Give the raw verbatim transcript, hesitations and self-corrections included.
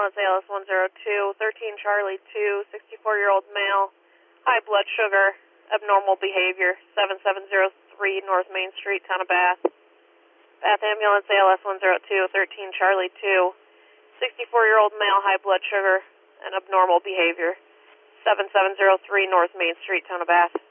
Ambulance A L S one zero two, thirteen Charlie two, sixty-four-year-old male, high blood sugar, abnormal behavior, seven seven zero three North Main Street, Town of Bath. Bath Ambulance A L S one zero two, thirteen Charlie two, sixty-four-year-old male, high blood sugar, and abnormal behavior, seven seven zero three North Main Street, Town of Bath.